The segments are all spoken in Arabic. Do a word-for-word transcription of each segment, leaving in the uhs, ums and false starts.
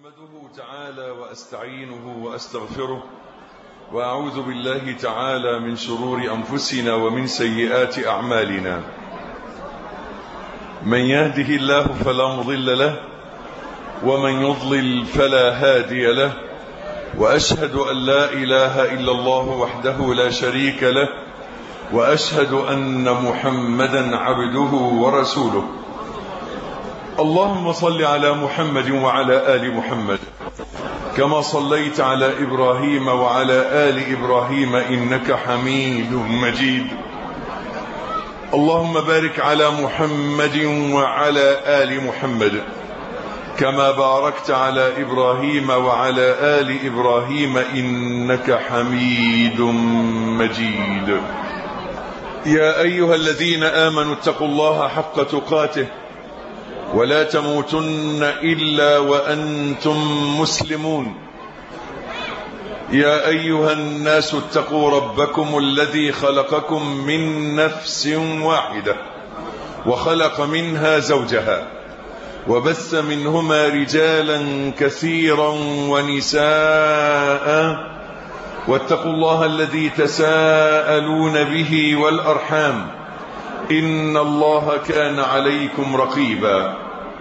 أحمده تعالى وأستعينه وأستغفره وأعوذ بالله تعالى من شرور أنفسنا ومن سيئات أعمالنا. من يهده الله فلا مضل له ومن يضلل فلا هادي له، وأشهد أن لا إله إلا الله وحده لا شريك له، وأشهد أن محمدا عبده ورسوله. اللهم صل على محمد وعلى آل محمد كما صليت على إبراهيم وعلى آل إبراهيم إنك حميد مجيد. اللهم بارك على محمد وعلى آل محمد كما باركت على إبراهيم وعلى آل إبراهيم إنك حميد مجيد. يا أيها الذين آمنوا اتقوا الله حق تقاته ولا تموتن إلا وأنتم مسلمون. يا أيها الناس اتقوا ربكم الذي خلقكم من نفس واحدة وخلق منها زوجها وبث منهما رجالا كثيرا ونساء، واتقوا الله الذي تساءلون به والأرحام إن الله كان عليكم رقيبا.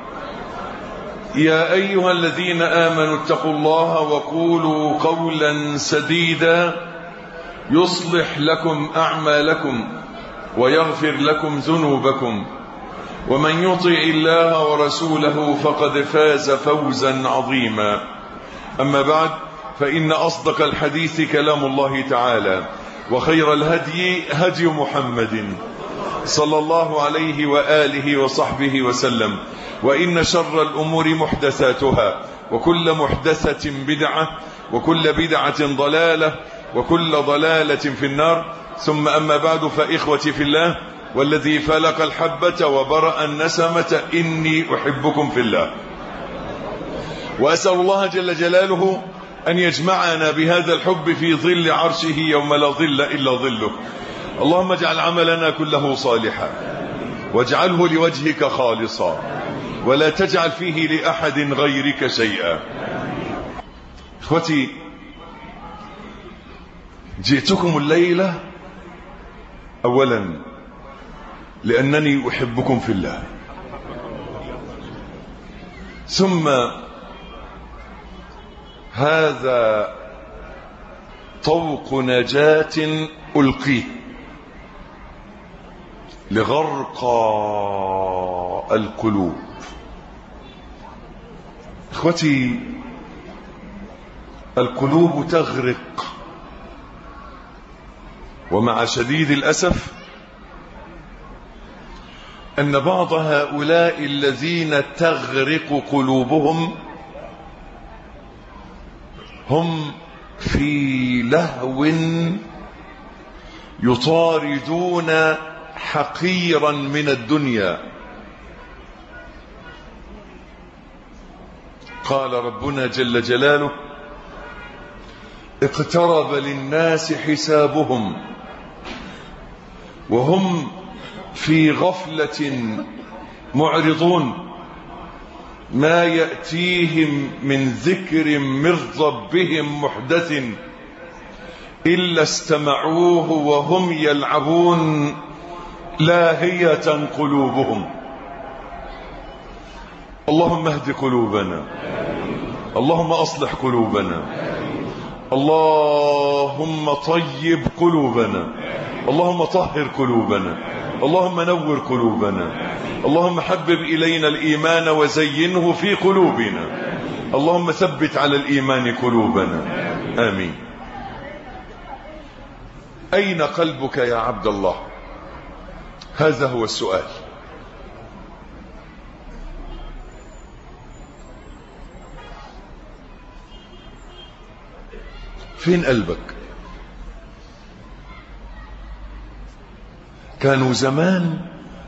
يا أيها الذين آمنوا اتقوا الله وقولوا قولا سديدا يصلح لكم أعمالكم ويغفر لكم ذنوبكم، ومن يطع الله ورسوله فقد فاز فوزا عظيما. أما بعد، فإن أصدق الحديث كلام الله تعالى، وخير الهدي هدي محمد صلى الله عليه وآله وصحبه وسلم، وإن شر الأمور محدثاتها، وكل محدثة بدعة، وكل بدعة ضلالة، وكل ضلالة في النار. ثم أما بعد، فإخوتي في الله والذي فلق الحبة وبرأ النسمة إني أحبكم في الله، وأسأل الله جل جلاله أن يجمعنا بهذا الحب في ظل عرشه يوم لا ظل إلا ظله. اللهم اجعل عملنا كله صالحا واجعله لوجهك خالصا ولا تجعل فيه لأحد غيرك شيئا. اخوتي، جئتكم الليلة أولا لأنني أحبكم في الله، ثم هذا طوق نجاة ألقيه لغرقى القلوب. اخوتي، القلوب تغرق، ومع شديد الأسف أن بعض هؤلاء الذين تغرق قلوبهم هم في لهو يطاردون حقيرا من الدنيا. قال ربنا جل جلاله: اقترب للناس حسابهم وهم في غفلة معرضون، ما يأتيهم من ذكر من ربهم محدث إلا استمعوه وهم يلعبون لاهية قلوبهم. اللهم اهد قلوبنا، اللهم أصلح قلوبنا، اللهم طيب قلوبنا، اللهم طهر قلوبنا، اللهم نور قلوبنا، اللهم حبب إلينا الإيمان وزينه في قلوبنا، اللهم ثبت على الإيمان قلوبنا، آمين. أين قلبك يا عبد الله؟ هذا هو السؤال. فين قلبك؟ كانوا زمان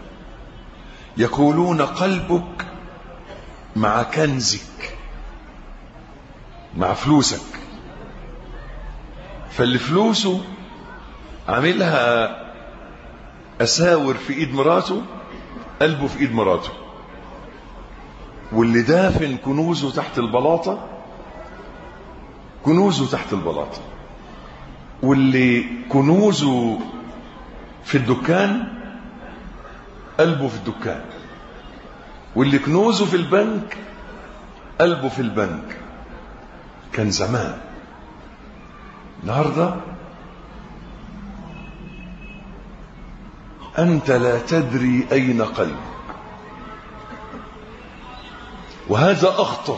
يقولون قلبك مع كنزك، مع فلوسك. فاللي فلوسه عاملها أساور في إيد مراته، قلبه في إيد مراته. واللي دافن كنوزه تحت البلاطة كنوزه تحت البلاطة، واللي كنوزه في الدكان قلبه في الدكان، واللي كنوزه في البنك قلبه في البنك. كان زمان. النهارده أنت لا تدري أين قلبك، وهذا أخطر.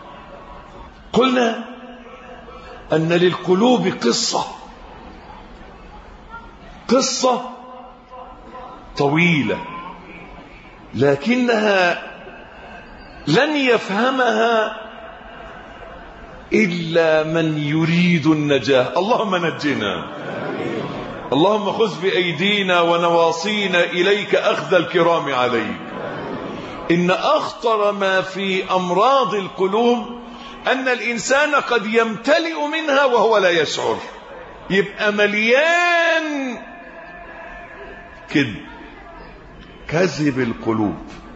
قلنا أن للقلوب قصة قصة طويلة، لكنها لن يفهمها إلا من يريد النجاة. اللهم نجنا، اللهم خذ بأيدينا ونواصينا إليك أخذ الكرام عليك. إن أخطر ما في أمراض القلوب أن الإنسان قد يمتلئ منها وهو لا يشعر، يبقى مليان كذب، كذب القلوب.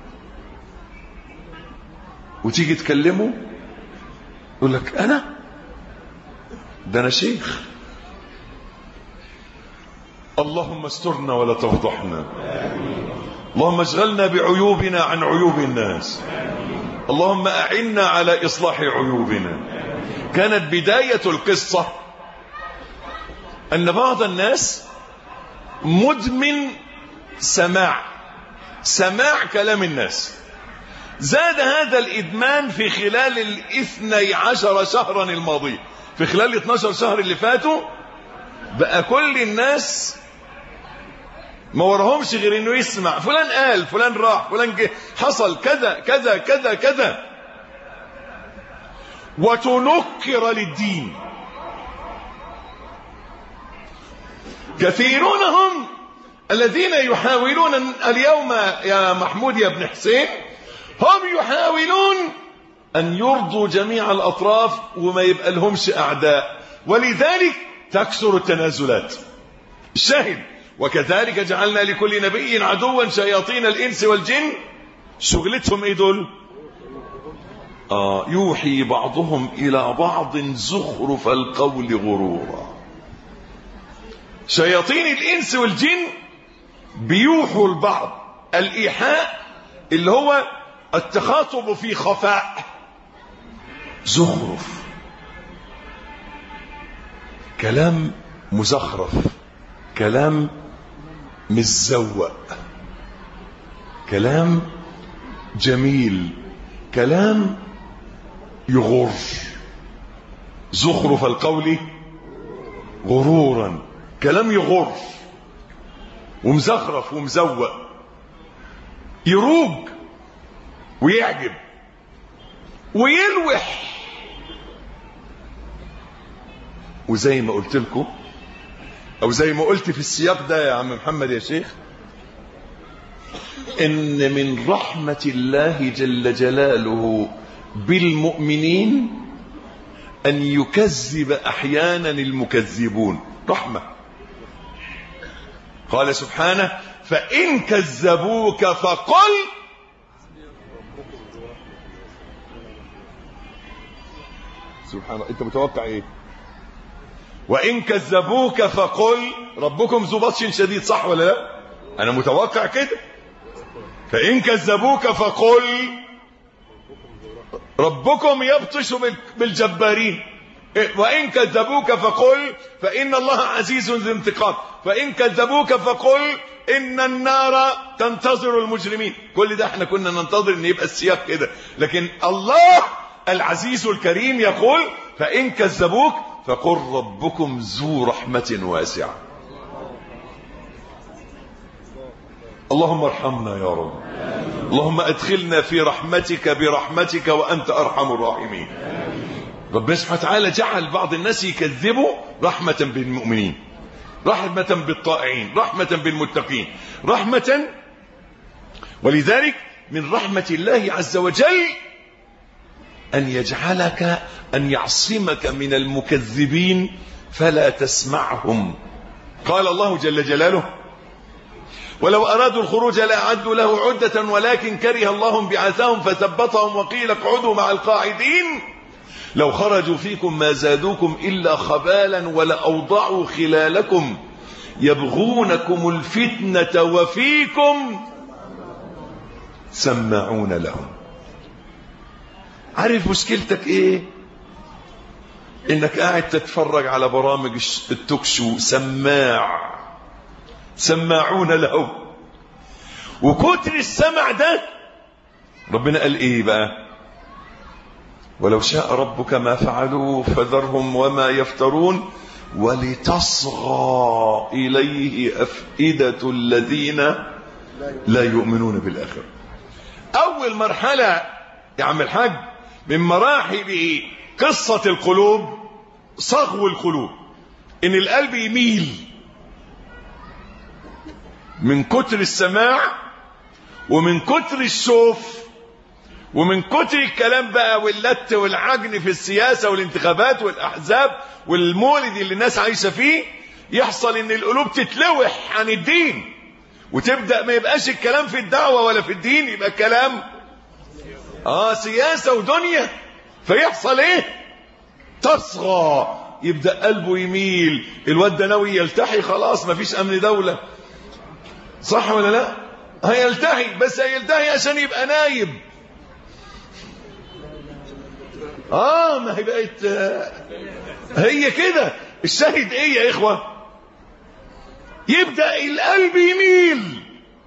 وتيجي تكلمه يقول لك أنا ده أنا شيخ. اللهم استرنا ولا تفضحنا، اللهم اشغلنا بعيوبنا عن عيوب الناس، اللهم أعنا على إصلاح عيوبنا. كانت بداية القصة أن بعض الناس مدمن سماع سماع كلام الناس. زاد هذا الإدمان في خلال الاثني عشر شهرا الماضية، في خلال الاثني عشر شهر اللي فاتوا بقى كل الناس ما وراهمش غير انه يسمع فلان قال، فلان راح، فلان جه، حصل كذا كذا كذا كذا، وتنكر للدين. كثيرون هم الذين يحاولون اليوم يا محمود يا ابن حسين، هم يحاولون أن يرضوا جميع الأطراف وما يبقى لهمش أعداء، ولذلك تكثر التنازلات. الشاهد: وكذلك جعلنا لكل نبي عدوا شياطين الإنس والجن. شغلتهم إيه دول؟ آه يوحي بعضهم إلى بعض زخرف القول غرورا. شياطين الإنس والجن بيوحوا البعض. الإيحاء اللي هو التخاطب في خفاء، زخرف، كلام مزخرف، كلام مزوق، كلام جميل، كلام يغر. زخرف القول غرورا، كلام يغر ومزخرف ومزوق، يروج ويعجب ويلوح. وزي ما قلت لكم، او زي ما قلت في السياق ده يا عم محمد يا شيخ، ان من رحمة الله جل جلاله بالمؤمنين ان يكذب احيانا المكذبون. رحمة. قال سبحانه: فإن كذبوك فقل. سبحان الله، انت متوقع ايه؟ وإن كذبوك فقل ربكم ذو بطش شديد، صح ولا لا؟ أنا متوقع كده. فإن كذبوك فقل ربكم يبطش بالجبارين. وإن كذبوك فقل فإن الله عزيز ذو انتقام. فإن كذبوك فقل إن النار تنتظر المجرمين. كل ده احنا كنا ننتظر ان يبقى السياق كده، لكن الله العزيز الكريم يقول: فإن كذبوك فقل ربكم ذو رحمة واسعة. اللهم ارحمنا يا رب، اللهم ادخلنا في رحمتك برحمتك وأنت أرحم الراحمين. ربنا سبحانه وتعالى جعل بعض الناس يكذبوا رحمة بالمؤمنين، رحمة بالطائعين، رحمة بالمتقين، رحمة. ولذلك من رحمة الله عز وجل أن يجعلك، أن يعصمك من المكذبين فلا تسمعهم. قال الله جل جلاله: ولو أرادوا الخروج لأعدوا له عدة ولكن كره الله بعثهم فثبطهم وقيل اقعدوا مع القاعدين لو خرجوا فيكم ما زادوكم إلا خبالا ولأوضعوا خلالكم يبغونكم الفتنة وفيكم سماعون لهم. عارف مشكلتك ايه؟ انك قاعد تتفرج على برامج التوكشو، سماع سماعون له. وكتر السمع ده ربنا قال ايه بقى؟ ولو شاء ربك ما فعلوه فذرهم وما يفترون ولتصغى إليه أفئدة الذين لا يؤمنون بالآخرة. أول مرحلة يا عم الحاج من مراحل قصة القلوب صغو القلوب، إن القلب يميل من كتر السماع ومن كتر الشوف ومن كتر الكلام بقى واللت والعجن في السياسة والانتخابات والأحزاب والمولد اللي الناس عايشة فيه، يحصل ان القلوب تتلوح عن الدين وتبدأ ما يبقاش الكلام في الدعوة ولا في الدين، يبقى الكلام اه سياسة ودنيا. فيحصل ايه؟ تصغى، يبدأ قلبه يميل. الواد ده ناوي يلتحي، خلاص ما فيش امن دولة، صح ولا لا؟ هيلتحي، بس هيلتحي عشان يبقى نايب. اه ما هي بقت آه هي كده. الشاهد ايه يا اخوة؟ يبدأ القلب يميل.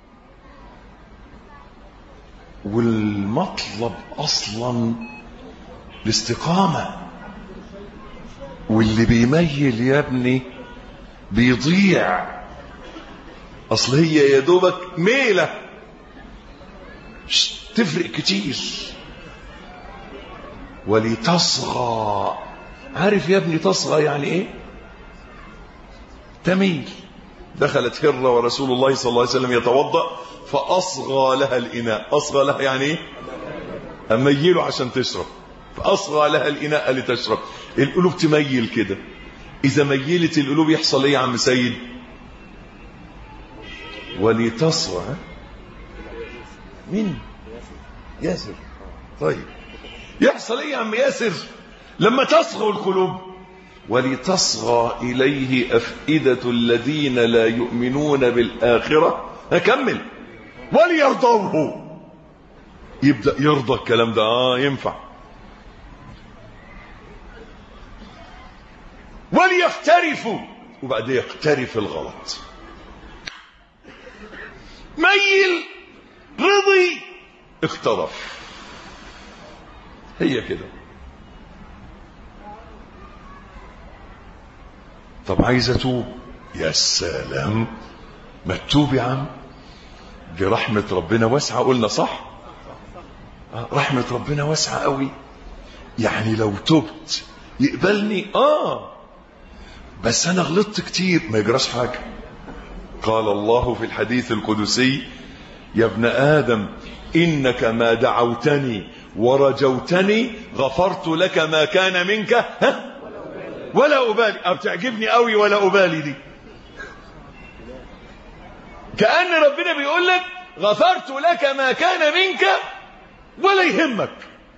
والمطلب اصلا الاستقامة، واللي بيميل يا ابني بيضيع. اصل هي يا دوبك ميلة تفرق كتير. ولتصغى، عارف يا ابني تصغى يعني ايه؟ تميل. دخلت هرة ورسول الله صلى الله عليه وسلم يتوضأ فأصغى لها الإناء. أصغى لها يعني ايه؟ أميله عشان تشرب، فأصغى لها الإناء لتشرب. القلوب تميل كده. إذا ميلت القلوب يحصل ايه يا عم سيد؟ ولتصغى. مين؟ ياسر. طيب يحصل ايه يا عم ياسر لما تصغى القلوب؟ ولتصغى إليه أفئدة الذين لا يؤمنون بالآخرة. هكمل. وليرضوه، يبدأ يرضى الكلام ده. اه ينفع. وليقترفوا، وبعد يقترف الغلط. ميل، رضي، اقترف. هي كده. طب عايز اتوب، يا سلام، ما تتوب يا عم، دي رحمة ربنا واسعة. قلنا صح؟ رحمة ربنا واسعة قوي. يعني لو تبت يقبلني، اه بس انا غلطت كتير، ما يجراش حاجة. قال الله في الحديث القدسي: يا ابن آدم إنك ما دعوتني ورجوتني غفرت لك ما كان منك ها ولا أبالي. أو تعجبني قوي ولا أبالي دي، كأن ربنا بيقول لك غفرت لك ما كان منك ولا يهمك.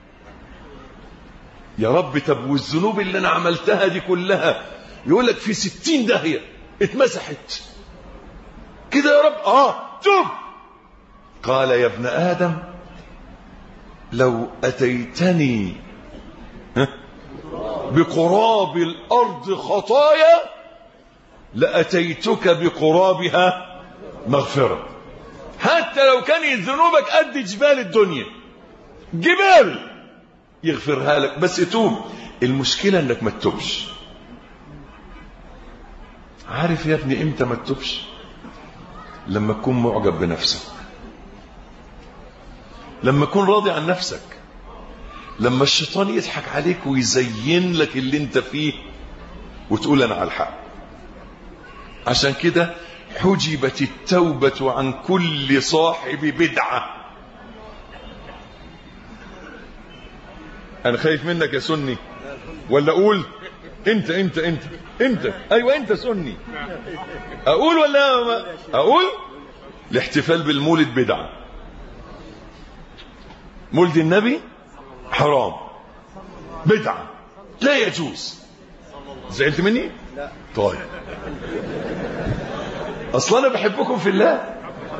يا رب طب والذنوب اللي أنا عملتها دي كلها، يقول لك في ستين داهية اتمسحت كده يا رب. آه توب. قال يا ابن آدم لو أتيتني بقراب الأرض خطايا لأتيتك بقرابها مغفرة. حتى لو كانت ذنوبك قد جبال الدنيا، جبال، يغفرها لك، بس توب. المشكلة انك ما تتوبش. عارف يا ابني امتى ما تتوبش؟ لما تكون معجب بنفسك، لما تكون راضي عن نفسك، لما الشيطان يضحك عليك ويزين لك اللي انت فيه وتقول انا على الحق. عشان كده حجبت التوبة عن كل صاحب بدعة. انا خايف منك يا سني، ولا اقول انت انت انت انت ايوه انت سني، اقول ولا ما اقول؟ الاحتفال بالمولد بدعة، مولد النبي حرام بدعة لا يجوز. زعلت مني؟ لا. طيب اصلا انا بحبكم في الله،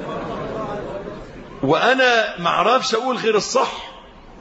وانا ما اعرفش اقول غير الصح،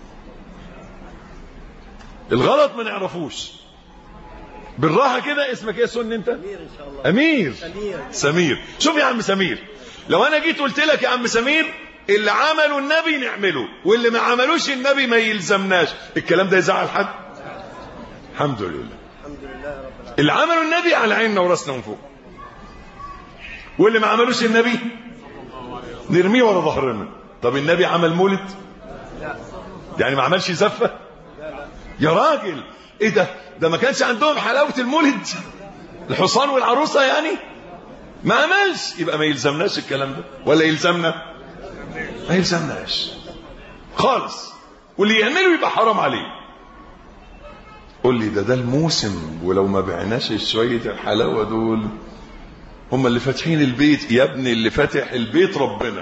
الغلط ما نعرفوش. بالراحه كده. اسمك ايه يا سن انت؟ امير ان شاء الله. امير سمير. سمير. شوف يا عم سمير، لو انا جيت قلت لك يا عم سمير اللي عمله النبي نعمله واللي ما عملوش النبي ما يلزمناش، الكلام ده يزعل حد؟ الحمد لله. الحمد لله رب العالمين. اللي عمله النبي على عيننا وراسنا من فوق، واللي ما عملوش النبي نرميه ورا ظهرنا. طب النبي عمل مولد؟ يعني ما عملش زفه؟ يا راجل ايه ده؟ ده ما كانش عندهم حلاوه المولد الحصان والعروسه يعني؟ ما عملش، يبقى ما يلزمناش الكلام ده. ولا يلزمنا؟ ما يلزمناش خالص. واللي يعمله يبقى حرام عليه. قول لي ده ده الموسم، ولو ما بعناش شويه الحلاوه دول هم اللي فاتحين البيت. يا ابني اللي فاتح البيت ربنا،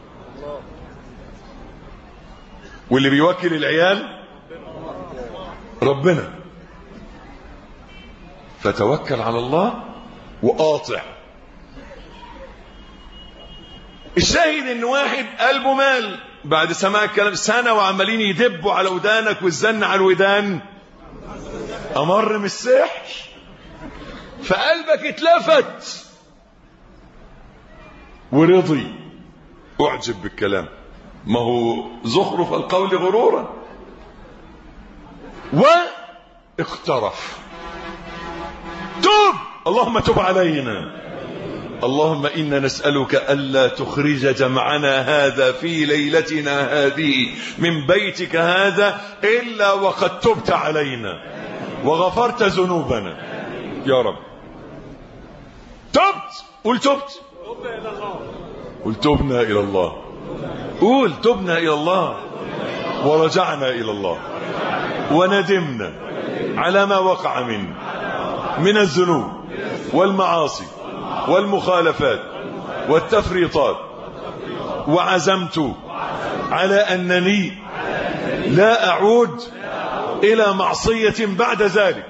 واللي بيوكل العيال ربنا. فتوكل على الله وقاطع. الشاهد ان واحد قلبه مال بعد سماع الكلام سنه وعمالين يدبوا على ودانك والزن على الودان، امر من السحر فقلبك اتلفت ورضي، اعجب بالكلام. ما هو زخرف القول غرورا، واقترف. توب، اللهم تب علينا. اللهم إنا نسألك ألا تخرج جمعنا هذا في ليلتنا هذه من بيتك هذا إلا وقد تبت علينا وغفرت ذنوبنا يا رب. تبت. قل تبت. قل تبنا إلى الله. قول تبنا إلى الله ورجعنا إلى الله وندمنا على ما وقع منا من الذنوب والمعاصي والمخالفات والتفريطات، وعزمت على أنني لا أعود إلى معصية بعد ذلك،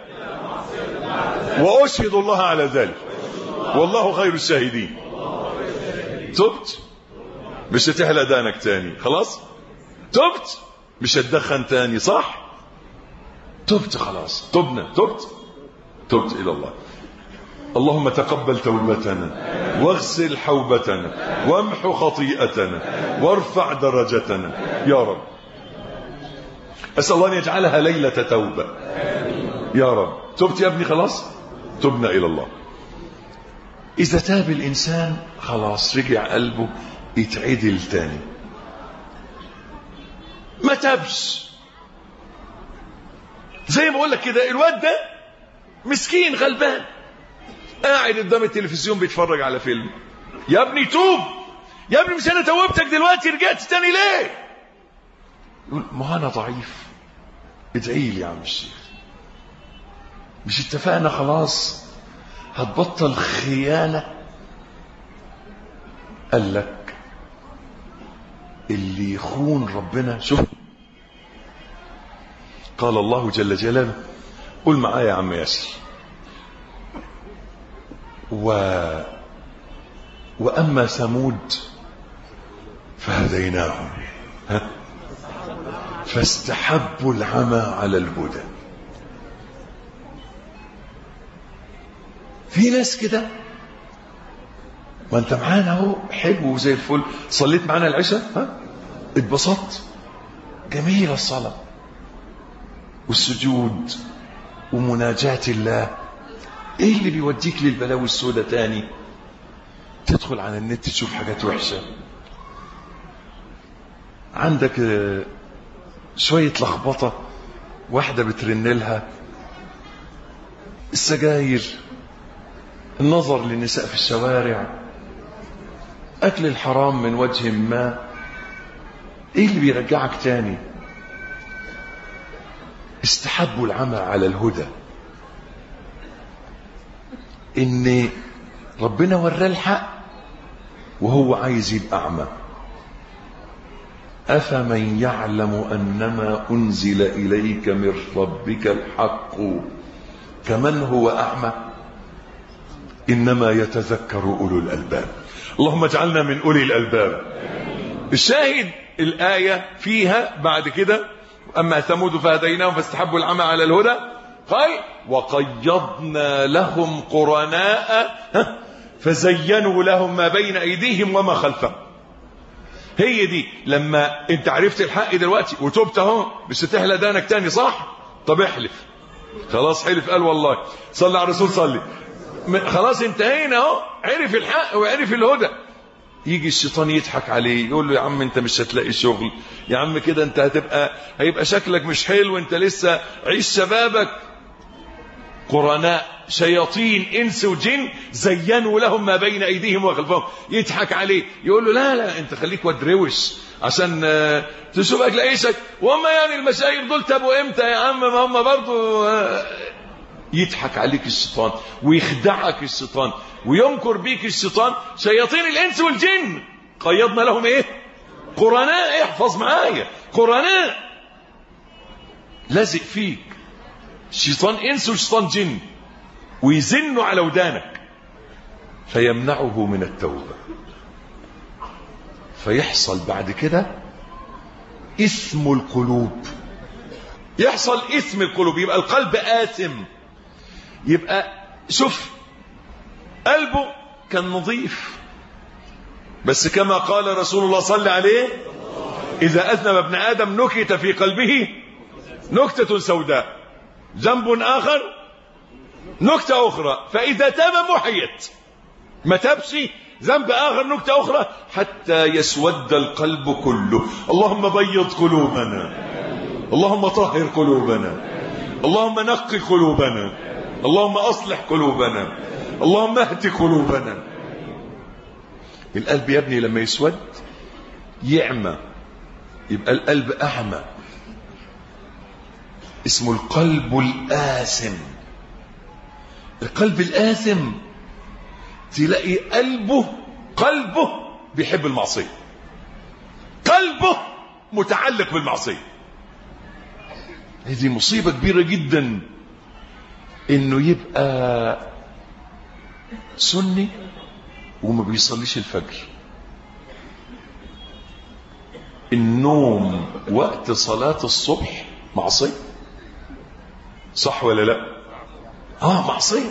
وأشهد الله على ذلك والله خير الشاهدين. تبت، مش هتحلق دانك تاني خلاص. تبت، مش هتدخن تاني صح. تبت خلاص. تبنا. تبت. تبت إلى الله. اللهم تقبل توبتنا واغسل حوبتنا وامحو خطيئتنا وارفع درجتنا يا رب. أسأل الله أن يجعلها ليلة توبة يا رب. تبت يا ابني خلاص. تبنا إلى الله. إذا تاب الإنسان خلاص رجع قلبه يتعدل تاني. ما تابش زي ما اقول لك كده، الواد ده مسكين غلبان قاعد قدام التلفزيون بيتفرج على فيلم. يا ابني توب يا ابني، مش انا توبتك دلوقتي رجعت تاني ليه؟ يقول ما انا ضعيف. ادعي لي يا عم الشيخ. مش اتفقنا خلاص هتبطل خيانة؟ قال لك اللي يخون ربنا. شوف قال الله جل جلاله، قل معايا يا عم ياسر، و وأما ثمود فهديناهم ها فاستحبوا العمى على الهدى. في ناس كده، ما انت معانا اهو حلو وزي الفل، صليت معانا العشاء ها اتبسطت، جميلة الصلاة والسجود ومناجاة الله. ايه اللي بيوديك للبلاوي السوداء تاني؟ تدخل على النت تشوف حاجات وحشة، عندك شوية لخبطة، واحدة بترن لها، السجاير، النظر للنساء في الشوارع، أكل الحرام من وجه ما. ايه اللي بيرجعك تاني؟ استحبوا العمى على الهدى. ان ربنا وراه الحق وهو عايز يبقى أعمى. أفمن يعلم أنما أنزل إليك من ربك الحق كمن هو أعمى إنما يتذكر أولو الألباب. اللهم اجعلنا من أولي الألباب. الشاهد الآية فيها بعد كده أما ثمود فهديناهم فاستحبوا العمى على الهدى قال وقيضنا لهم قرناء فزينوا لهم ما بين أيديهم وما خلفهم. هي دي لما انت عرفت الحق دلوقتي وتوبت اهو، مش هتحلى دانك تاني صح؟ طب احلف. خلاص حلف قال والله. صلى على الرسول صلي. خلاص انتهينا اهو، عرف الحق وعرف الهدى. يجي الشيطان يضحك عليه يقول له يا عم انت مش هتلاقي شغل، يا عم كده انت هتبقى هيبقى شكلك مش حلو، انت لسه عيش شبابك. قرناء شياطين انس وجن زينوا لهم ما بين ايديهم وخلفهم. يضحك عليه يقول له لا لا انت خليك ودروش عشان تشوف اكل عيشك، وهم يعني المشايخ دول تابوا امتى يا عم، ما هم برضو. يضحك عليك الشيطان ويخدعك الشيطان ويمكر بيك الشيطان. شياطين الانس والجن قيضنا لهم ايه؟ قرناء. احفظ معايا، قرناء لازق فيك، شيطان انس وشيطان جن، ويزنوا على ودانك فيمنعه من التوبة. فيحصل بعد كده إثم القلوب. يحصل إثم القلوب، يبقى القلب آثم. يبقى شوف قلبه كان نظيف، بس كما قال رسول الله صلى عليه إذا أذنب ابن آدم نكت في قلبه نكتة سوداء، ذنب آخر نكتة أخرى، فإذا تاب محيت. ما تابش ذنب آخر نكتة أخرى حتى يسود القلب كله. اللهم بيض قلوبنا، اللهم طهر قلوبنا، اللهم نقي قلوبنا، اللهم أصلح قلوبنا، اللهم اهد قلوبنا. القلب يا ابني لما يسود يعمى، يبقى القلب أعمى، اسمه القلب الآثم. القلب الآثم تلاقي قلبه قلبه بيحب المعصية، قلبه متعلق بالمعصية. هذه مصيبة كبيرة جدا انه يبقى سني وما بيصليش الفجر. النوم وقت صلاة الصبح معصية، صح ولا لا؟ اه معصية.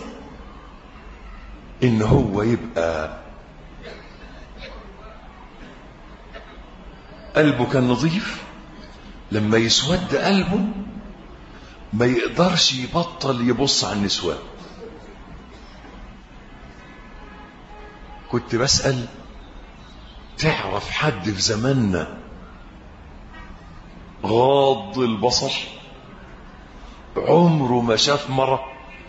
ان هو يبقى قلبه كان نظيف، لما يسود قلبه ما يقدرش يبطل يبص على النسوان. كنت بسأل تعرف حد في زماننا غاض البصر عمره ما شاف مرة؟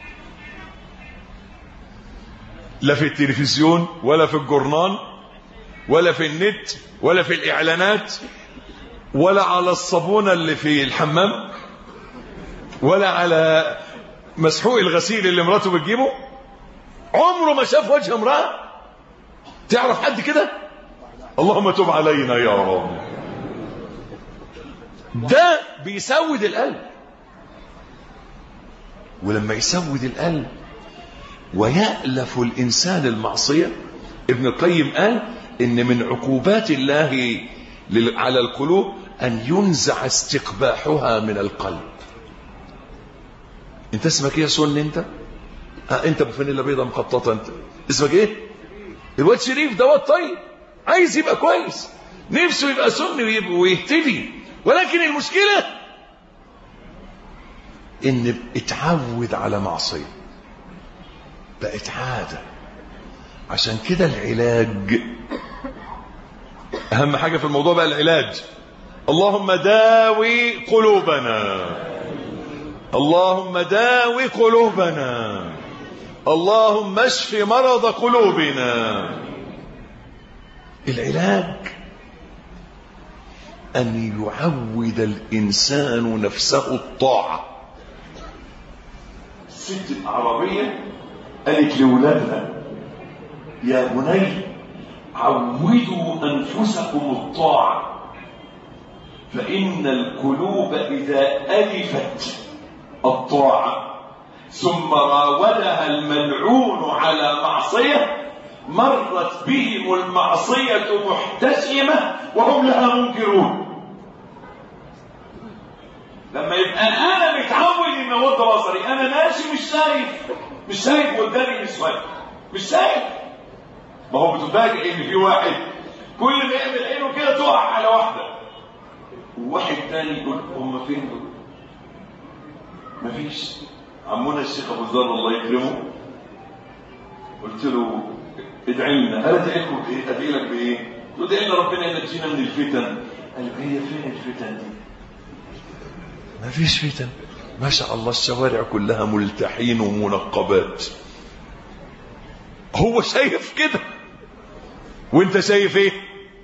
لا في التلفزيون ولا في الجورنال ولا في النت ولا في الإعلانات ولا على الصابونة اللي في الحمام ولا على مسحوق الغسيل اللي مراته بتجيبه. عمره ما شاف وجه امرأة. تعرف حد كده؟ اللهم تب علينا يا رب. ده بيسود القلب، ولما يسود القلب ويألف الإنسان المعصية. ابن القيم قال إن من عقوبات الله على القلوب أن ينزع استقباحها من القلب. انت اسمك ايه يا سن انت؟ اه انت بفانيلا بيضة مخططة. انت اسمك ايه؟ الواد شريف ده واد طيب عايز يبقى كويس، نفسه يبقى سني ويهتدي، ولكن المشكلة ان اتعود على معصية، بقت عادة. عشان كده العلاج اهم حاجة في الموضوع بقى العلاج. اللهم داوي قلوبنا، اللهم داوي قلوبنا، اللهم اشف مرض قلوبنا. العلاج أن يعود الإنسان نفسه الطاعة. الست الأعرابية قالت لأولادها يا بني عودوا أنفسكم الطاعة، فإن القلوب إذا ألفت الطاعة ثم راودها الملعون على معصية مرت بهم المعصية محتشمة وهم لها منكرون. لما يبقى أنا متعود إن أغض بصري، أنا ماشي مش شايف مش شايف قدامي نسوان، مش شايف. ما هو بتفاجئ إن في واحد كل ما يعمل عينه كده تقع على واحدة، وواحد تاني يقول هم فين دول؟ مفيش. عمونا الشيخ أبو ذر الله يكرمه، قلت له ادعي لنا. قال ادعي لكم بايه؟ ادعي لك بايه؟ قلت له ادعي لنا ربنا ينجينا من الفتن. قال هي فين الفتن دي؟ ما فيش فتن، ما شاء الله الشوارع كلها ملتحين ومنقبات. هو شايف كده وانت شايف ايه؟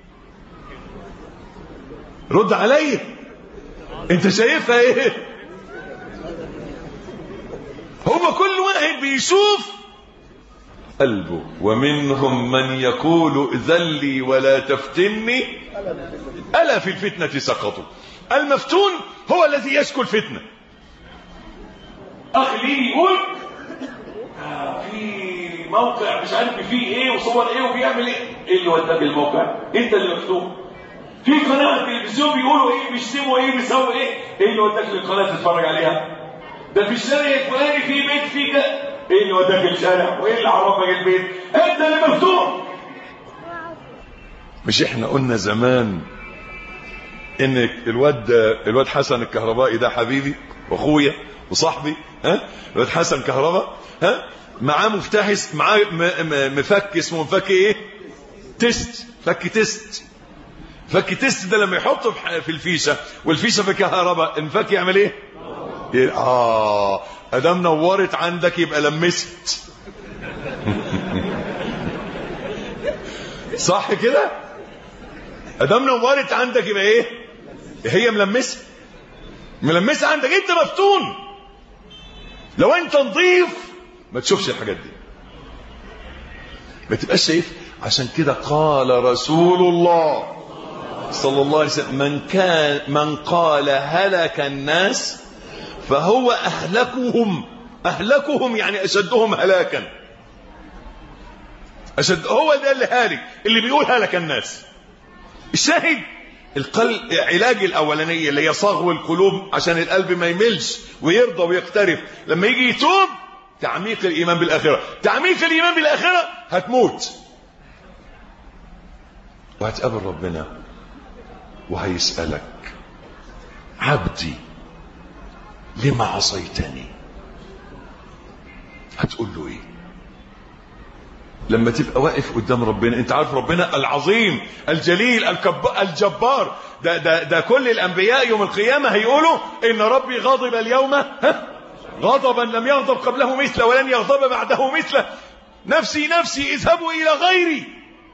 رد عليا، انت شايفها ايه؟ هو كل واحد بيشوف قلبه. ومنهم من يقول ذلي ولا تفتني ألا في الفتنة سقطوا. المفتون هو الذي يشكو الفتنة. أخلي يقول في موقع مش عارف فيه ايه وصور ايه وبيعمل ايه. ايه اللي وداك الموقع؟ انت اللي مفتون. في قناة التلفزيون بيقولوا ايه، بيشتموا ايه، بيسووا ايه. ايه اللي وداك للقناة تتفرج عليها؟ ده في الشارع الفلاني في بيت فيه كده. ايه اللي وداك الشارع؟ وايه اللي عرفك البيت؟ انت اللي مفتون. مش احنا قلنا زمان ان الواد الواد حسن الكهربائي ده حبيبي واخويا وصاحبي، ها؟ الواد حسن كهرباء، ها؟ معاه مفتاح، معاه مفك اسمه مفك ايه؟ تيست. فك تيست. فك تيست ده لما يحطه في الفيشه والفيشه في كهرباء المفك يعمل ايه؟ اه ادام نورت عندك يبقى لمست. صح كده؟ ادام نورت عندك يبقى ايه؟ هي ملمسه ملمسه عندك. انت مفتون. لو انت نظيف ما تشوفش الحاجات دي، ما تبقاش شايف. عشان كده قال رسول الله صلى الله عليه وسلم من كان من قال هلك الناس فهو أهلكهم. أهلكهم يعني أشدهم هلاكا. أشد هو ده اللي هالك، اللي بيقول هلك الناس. الشاهد القلب علاج الأولانية اللي هي صغو القلوب عشان القلب ما يملش ويرضى ويقترف. لما يجي يتوب تعميق الإيمان بالآخرة. تعميق الإيمان بالآخرة هتموت وهتقابل ربنا وهيسألك عبدي لما عصيتني. هتقول له ايه لما تبقى واقف قدام ربنا؟ انت عارف ربنا العظيم الجليل الجبار ده, ده, ده كل الانبياء يوم القيامة هيقولوا ان ربي غضب اليوم ها غضبا لم يغضب قبله مثله ولن يغضب بعده مثله. نفسي نفسي اذهبوا الى غيري.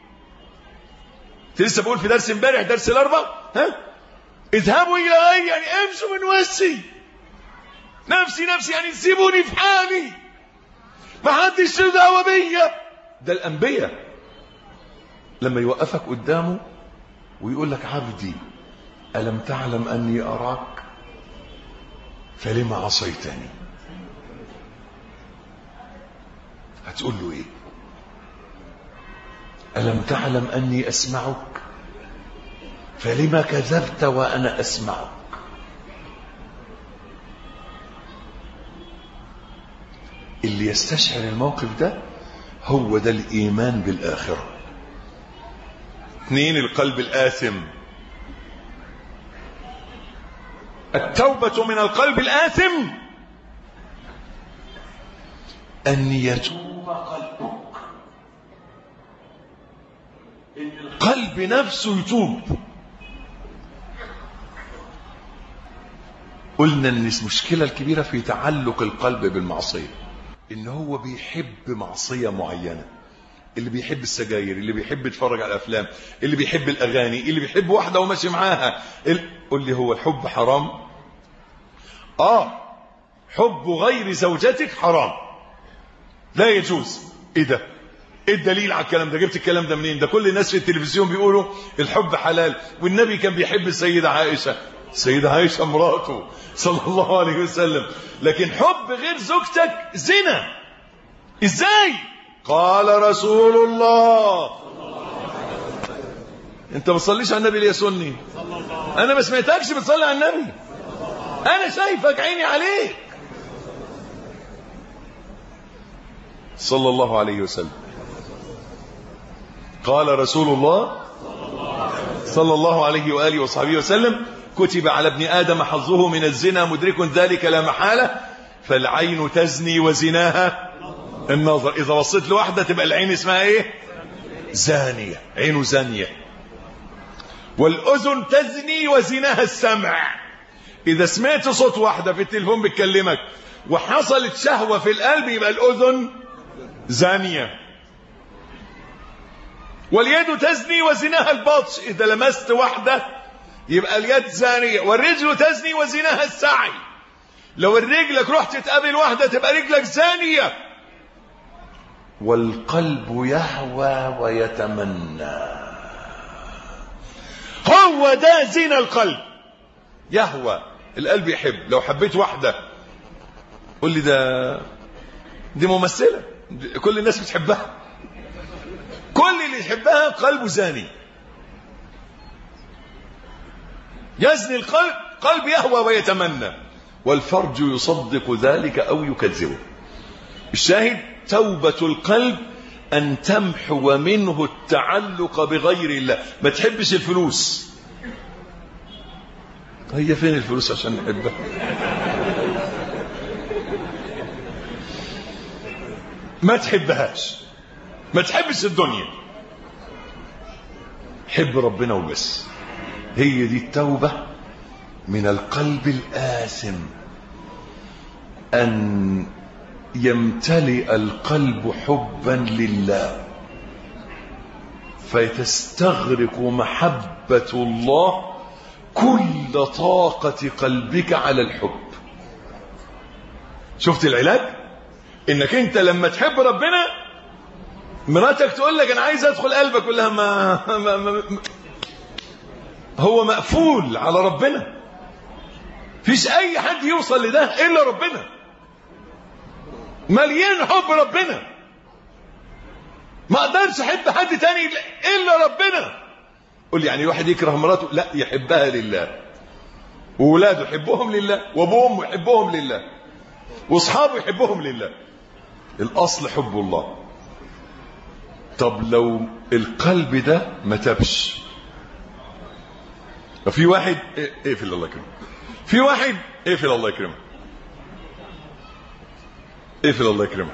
لسه بقول في درس امبارح درس الاربعاء، ها اذهبوا الى غيري يعني امشوا من وشي. نفسي نفسي يعني سيبوني في حالي، ما حدش له دعوه بيا. ده الانبياء لما يوقفك قدامه ويقول لك عبدي الم تعلم اني اراك فلما عصيتني، هتقول له ايه؟ الم تعلم اني اسمعك فلما كذبت وانا اسمعك. اللي يستشعر الموقف ده هو ده الإيمان بالآخرة. اثنين القلب الآثم. التوبة من القلب الآثم أن يتوب قلبك، إن القلب نفسه يتوب. قلنا أن المشكلة الكبيرة في تعلق القلب بالمعصية، ان هو بيحب معصية معينة. اللي بيحب السجاير، اللي بيحب يتفرج على الافلام، اللي بيحب الاغاني، اللي بيحب واحدة وماشي معاها. قل لي هو الحب حرام؟ اه حب غير زوجتك حرام لا يجوز. ايه ده؟ ايه الدليل على الكلام ده؟ جبت الكلام ده منين؟ ده كل الناس في التلفزيون بيقولوا الحب حلال، والنبي كان بيحب السيدة عائشة، السيدة عائشة مراته صلى الله عليه وسلم. لكن حب غير زوجتك زنا. ازاي؟ قال رسول الله. انت ما بتصليش على النبي ليه يا سني؟ انا ما سمعتكش بتصلي على النبي، انا شايفك عيني عليك صلى الله عليه وسلم. قال رسول الله صلى الله عليه وآله وصحبه وسلم: كتب على ابن آدم حظه من الزنا مدرك ذلك لا محالة، فالعين تزني وزناها النظر. إذا بصيت لواحدة تبقى العين اسمها ايه؟ زانية، عين زانية. والأذن تزني وزناها السمع. إذا سمعت صوت واحدة في التليفون بتكلمك وحصلت شهوة في القلب يبقى الأذن زانية. واليد تزني وزناها البطش. إذا لمست واحدة يبقى اليد زانية. والرجل تزني وزناها السعي. لو الرجلك رحت تقابل واحدة تبقى رجلك زانية. والقلب يهوى ويتمنى. هو ده زنا القلب. يهوى، القلب يحب. لو حبيت واحدة قول لي ده دي ممثلة، كل الناس بتحبها، كل اللي يحبها قلبه زاني. يزني القلب، قلب يهوى ويتمنى. والفرج يصدق ذلك أو يكذبه. الشاهد: توبة القلب أن تمحو منه التعلق بغير الله. ما تحبش الفلوس. هي فين الفلوس عشان نحبها؟ ما تحبهاش. ما تحبش الدنيا، حب ربنا وبس. هي دي التوبة من القلب الآثم، أن يمتلئ القلب حبا لله فتستغرق محبة الله كل طاقة قلبك على الحب. شفت العلاج؟ انك انت لما تحب ربنا مراتك تقول لك انا عايز ادخل قلبك، كلها ما, ما, ما هو مقفول على ربنا. فيش اي حد يوصل لده الا ربنا. مليان حب ربنا. ما اقدرش احب حد تاني الا ربنا. قول لي يعني واحد يكره مراته؟ لا، يحبها لله، وولاده يحبهم لله، وابوهم يحبهم لله، واصحابه يحبهم لله. الاصل حب الله. طب لو القلب ده ما تبش، في واحد اقفل الله يكرمك، في واحد اقفل الله يكرمك، اقفل الله يكرمك،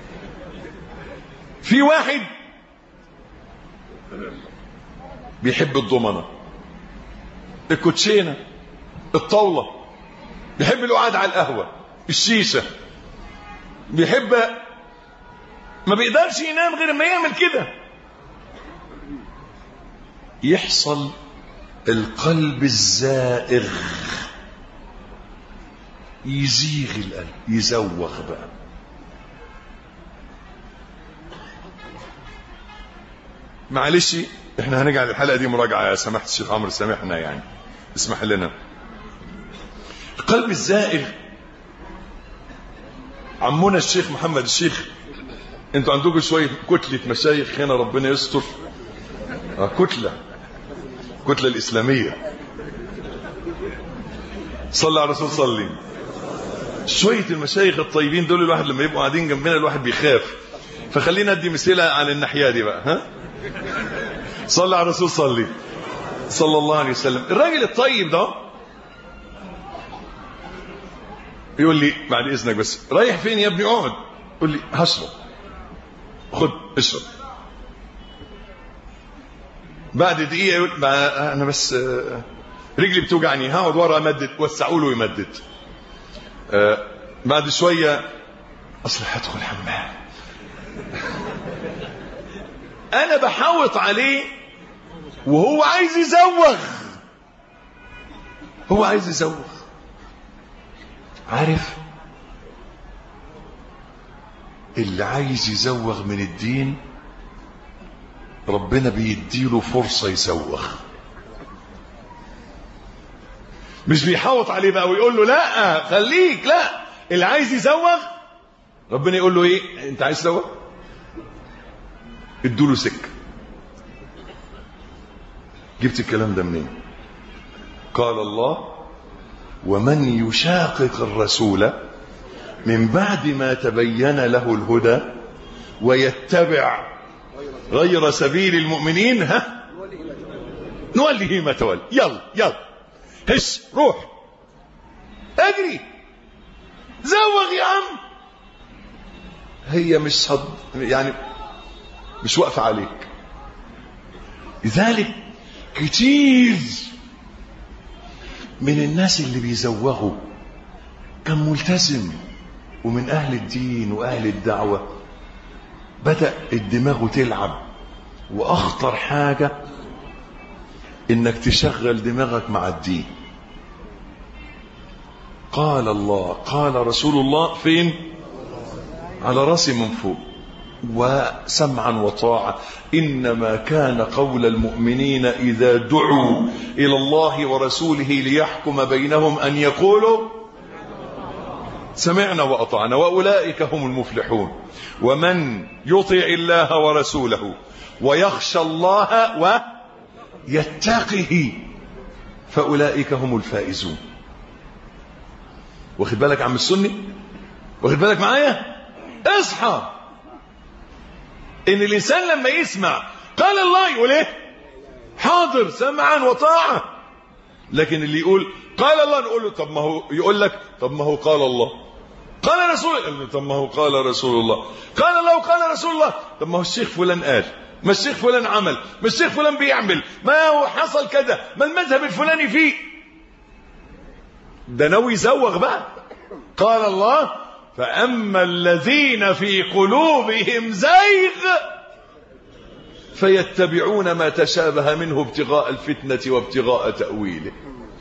في واحد بيحب الضمنة، الكوتشينة، الطاولة، بيحب القعاد على القهوة، الشيشة، بيحب، ما بيقدرش ينام غير ما يعمل كده. يحصل القلب الزائغ، يزيغ القلب، يزوغ بقى. معلش احنا هنجعل الحلقة دي مراجعة يا سماحة الشيخ عمرو، سامحنا يعني، اسمح لنا. القلب الزائغ، عمونا الشيخ محمد الشيخ، انتوا عندكم شوية كتلة مشايخ هنا ربنا يستر. اه كتلة كتلة الإسلامية. صلى على الرسول صلي. شوية المشايخ الطيبين دول الواحد لما يبقوا قاعدين جنبنا الواحد بيخاف. فخلينا ادي مثلة عن الناحية دي بقى. ها صلى على الرسول صلي صلى الله عليه وسلم. الراجل الطيب ده يقول لي بعد اذنك بس رايح فين يا ابني؟ اقعد. يقول لي هشرب. خد اشرب. بعد دقيقه يقول انا بس رجلي بتوجعني، هقعد ورا امدد، وسعوا له يمدد. بعد شويه اصل هدخل الحمام. انا بحاوط عليه وهو عايز يزوغ، هو عايز يزوغ. عارف اللي عايز يزوغ من الدين ربنا بيديله فرصة يسوغ، مش بيحوط عليه بقى ويقول له لا خليك، لا، اللي عايز يزوغ ربنا يقول له ايه؟ انت عايز تزوغ؟ ادوله سكة. جبت الكلام ده منين؟ قال الله: ومن يشاقق الرسول من بعد ما تبين له الهدى ويتبع غير سبيل المؤمنين ها نوليه ما تولى. يلا يلا هش روح اجري زوغ يا عم، هي مش صد يعني مش واقفه عليك. لذلك كتير من الناس اللي بيزوغوا كان ملتزم ومن اهل الدين واهل الدعوه، بدأ الدماغ تلعب، واخطر حاجه انك تشغل دماغك مع الدين. قال الله قال رسول الله فين؟ على راسي من فوق، وسمعا وطاعة. إنما كان قول المؤمنين إذا دعوا إلى الله ورسوله ليحكم بينهم أن يقولوا سمعنا وأطعنا وأولئك هم المفلحون. ومن يطع الله ورسوله ويخشى الله ويتقه فأولئك هم الفائزون. واخد بالك عم السني؟ واخد بالك معايا؟ اصحى. ان الانسان لما يسمع قال الله يقول ايه؟ حاضر سمعا وطاعة. لكن اللي يقول قال الله نقول له طب ما هو، يقول لك طب ما هو قال الله قال رسول الله، طب ما هو قال رسول الله قال الله وقال رسول الله، طب ما هو الشيخ فلان قال، ما الشيخ فلان عمل، ما الشيخ فلان بيعمل، ما هو حصل كذا، ما المذهب الفلاني فيه. ده ناوي يزوغ بقى. قال الله فأما الذين في قلوبهم زيغ فيتبعون ما تشابه منه ابتغاء الفتنة وابتغاء تأويله.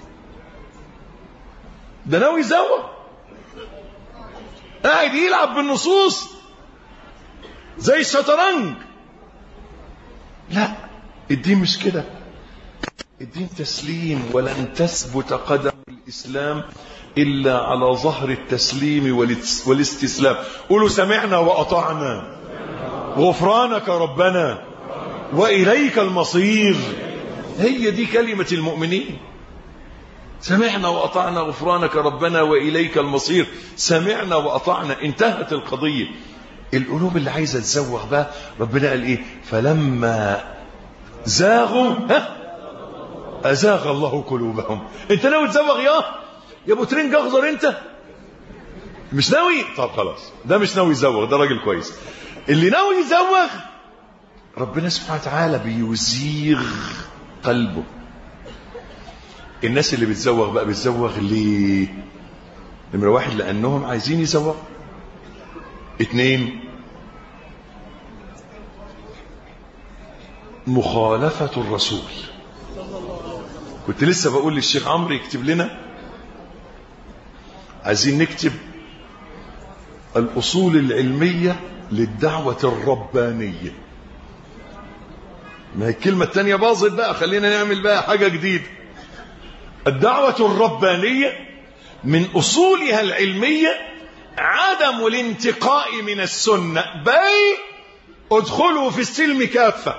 ده ناوي يزوغ، قاعد يلعب بالنصوص زي الشطرنج. لا، الدين مش كده. الدين تسليم، ولن تثبت قدم الإسلام إلا على ظهر التسليم والاستسلام. قولوا سمعنا وأطعنا غفرانك ربنا وإليك المصير. هي دي كلمة المؤمنين. سمعنا وأطعنا غفرانك ربنا وإليك المصير. سمعنا وأطعنا، انتهت القضية. القلوب اللي عايزة تزوغ بقى ربنا قال إيه؟ فلما زاغوا ها أزاغ الله قلوبهم. انت ناوي تزوغ يا يا ابو ترنج اخضر؟ انت مش ناوي؟ طب خلاص، ده مش ناوي يزوغ، ده راجل كويس. اللي ناوي يزوغ ربنا سبحانه وتعالى بيزيغ قلبه. الناس اللي بتزوغ بقى بتزوغ ليه؟ نمرة واحد لأنهم عايزين يزوغ. اتنين مخالفة الرسول. كنت لسه بقول للشيخ عمرو يكتب لنا، عايزين نكتب الأصول العلمية للدعوة الربانية. ما هي الكلمة التانية باظت بقى، خلينا نعمل بقى حاجة جديدة. الدعوة الربانية من أصولها العلمية عدم الانتقاء من السنة، بل ادخلوا في السلم كافة.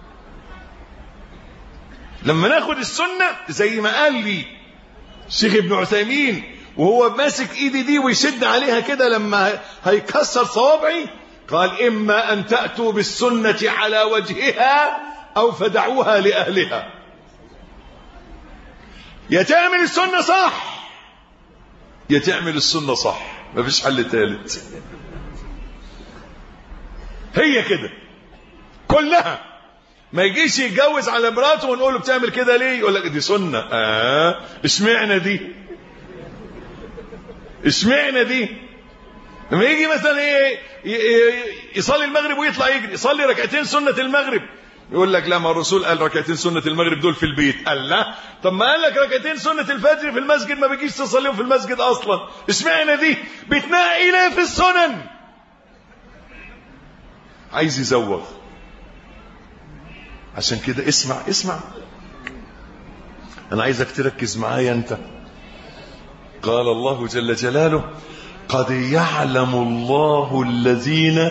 لما ناخد السنة زي ما قال لي الشيخ ابن عثيمين وهو ماسك ايدي دي ويشد عليها كده لما هيكسر صوابعي، قال إما أن تأتوا بالسنة على وجهها أو فدعوها لأهلها. يا تعمل السنة صح يا تعمل السنة صح، مفيش حل ثالث. هي كده كلها. ما يجيش يتجوز على مراته ونقول له بتعمل كده ليه؟ يقول لك دي سنة. اه اشمعنى دي؟ اشمعنى دي؟ لما يجي مثلا ايه يصلي المغرب ويطلع يجري يصلي ركعتين سنة المغرب، يقول لك لا، ما الرسول قال ركعتين سنة المغرب دول في البيت. قال لا، طب ما قال لك ركعتين سنة الفجر في المسجد، ما بيجيش تصليهم في المسجد اصلا. اشمعنى دي؟ بتنقي ليه في السنن؟ عايز يزوغ. عشان كده اسمع اسمع، انا عايزك تركز معايا انت. قال الله جل جلاله: قد يعلم الله الذين